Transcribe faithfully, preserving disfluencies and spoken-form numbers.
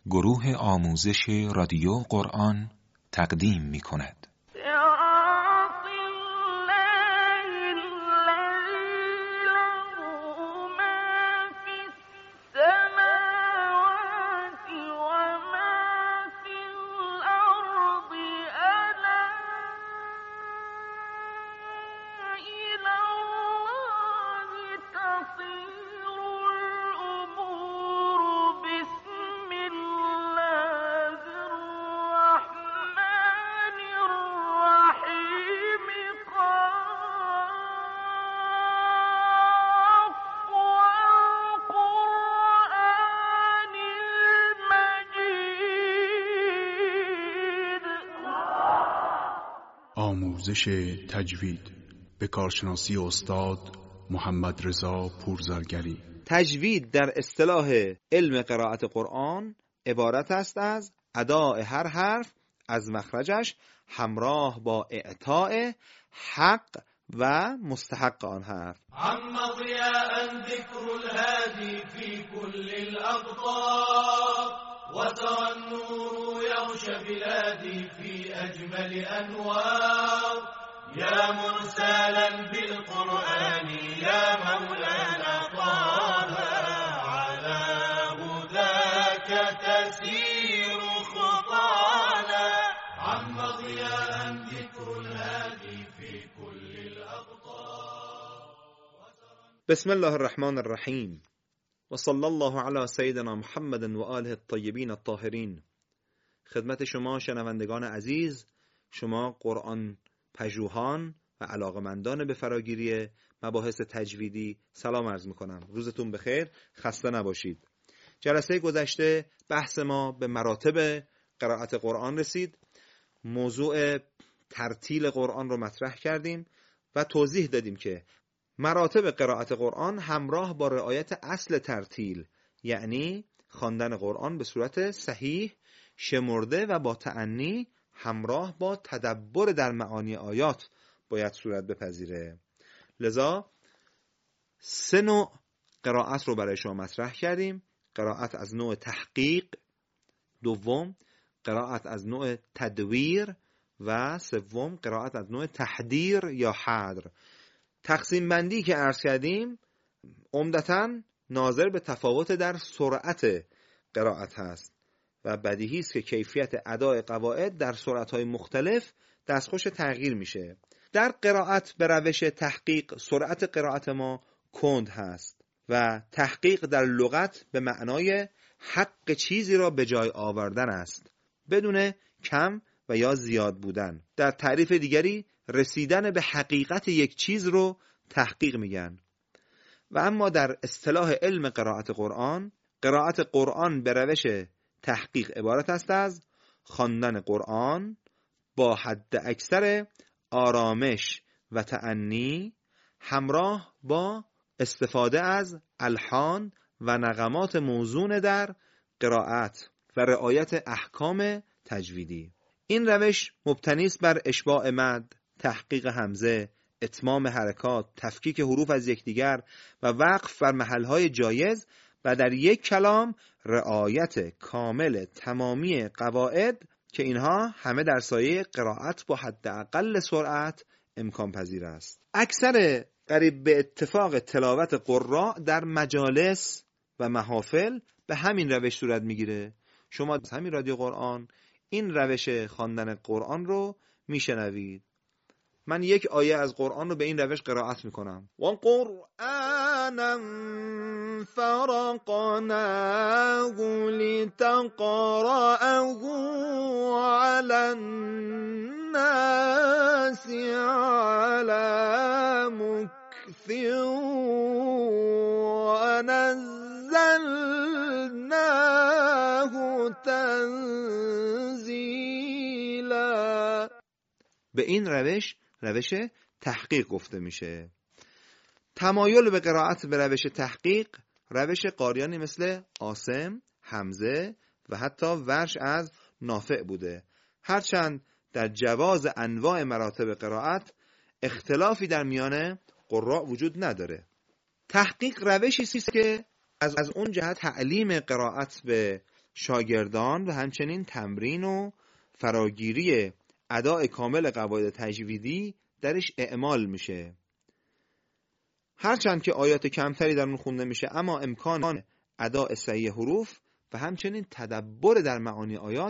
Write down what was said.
گروه آموزش رادیو قرآن تقدیم می کند. آموزش تجوید به کارشناسی استاد محمد رضا پورزرگری. تجوید در اصطلاح علم قرائت قرآن عبارت است از اداء هر حرف از مخرجش همراه با اعطاء حق و مستحق آن حرف. عم ضیاء ذکر الهادی فی کل الاقطار وترى النور يغشى بلادي في أجمل أنوار يا مرسلا بالقرآن يا مولانا طه على هداك تسير خطانا عم ضياء ذكر الهادي في كل الأقطار. بسم الله الرحمن الرحیم و صلی الله علی سیدنا محمد و آله الطیبین الطاهرین. خدمت شما شنوندگان عزیز، شما قرآن پژوهان و علاقمندان به فراگیری مباحث تجویدی سلام عرض میکنم. روزتون بخیر، خسته نباشید. جلسه گذشته بحث ما به مراتب قرائت قرآن رسید. موضوع ترتیل قرآن رو مطرح کردیم و توضیح دادیم که مراتب قرائت قرآن همراه با رعایت اصل ترتیل، یعنی خواندن قرآن به صورت صحیح، شمرده و با تأنی همراه با تدبر در معانی آیات باید صورت بپذیره. لذا سه نوع قرائت رو برای شما مطرح کردیم: قرائت از نوع تحقیق، دوم قرائت از نوع تدویر و سوم قرائت از نوع تحدیر یا حدر. تقسیم بندی که عرض کردیم عمدتاً ناظر به تفاوت در سرعت قرائت هست و بدیهی است که کیفیت اداء قواعد در سرعت‌های مختلف دستخوش تغییر میشه. در قرائت به روش تحقیق سرعت قرائت ما کند هست و تحقیق در لغت به معنای حق چیزی را به جای آوردن است بدون کم و یا زیاد بودن. در تعریف دیگری رسیدن به حقیقت یک چیز رو تحقیق میگن. و اما در اصطلاح علم قرائت قرآن، قرائت قرآن به روش تحقیق عبارت است از خواندن قرآن با حد اکثر آرامش و تأنی همراه با استفاده از الحان و نغمات موزون در قرائت و رعایت احکام تجویدی. این روش مبتنی است بر اشباع مد، تحقیق همزه، اتمام حرکات، تفکیک حروف از یکدیگر و وقف بر محلهای جایز و در یک کلام رعایت کامل تمامی قواعد که اینها همه در سایه قرائت با حداقل سرعت امکان پذیر است. اکثر قریب به اتفاق تلاوت قراء در مجالس و محافل به همین روش صورت میگیره. شما از همین رادیو قرآن این روش خواندن قرآن رو میشنوید. من یک آیه از قرآن رو به این روش قرائت میکنم. و قرآنا فرقناه لتقرأه على الناس على مكث ونزلناه تنزیلا. به این روش روش تحقیق گفته میشه. تمایل به قرائت به روش تحقیق روش قاریانی مثل عاصم، حمزه و حتی ورش از نافع بوده، هرچند در جواز انواع مراتب قرائت اختلافی در میان قراء وجود نداره. تحقیق روشی است که از از اون جهت تعلیم قرائت به شاگردان و همچنین تمرین و فراگیری اداء کامل قواعد تجویدی درش اعمال میشه. هرچند که آیات کمتری در اون خونده میشه، اما امکان اداء صحیح حروف و همچنین تدبر در معانی آیات